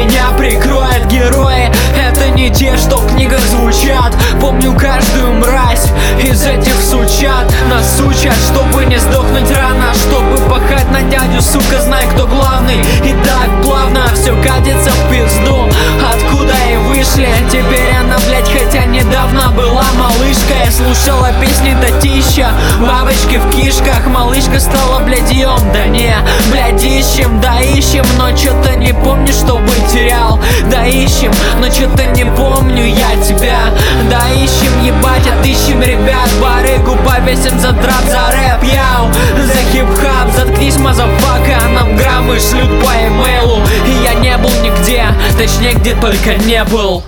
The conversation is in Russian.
меня прикроет. Герои — это не те, что в книгах звучат. Помню каждую мразь из этих сучат. Нас учат, чтобы не сдохнуть рано, чтобы пахать на дядю, сука, знай, кто главный. И так плавно все катится в пизду. Откуда и вышли, теперь она, блять, хотя недавно была малышкой. Слушала песни Татища, бабочки в кишках. Малышка стала блядьем, да не, блядь, ищем, да ищем. Но чё-то не помню, чтобы терял. Да ищем, но чё-то не помню я тебя. Да ищем, ебать, отыщем ребят. Барыгу повесим за драп, за рэп, яу, за хип-хап. Заткнись, мазафака, нам граммы шлют по имейлу. И я не был нигде, точнее, где только не был.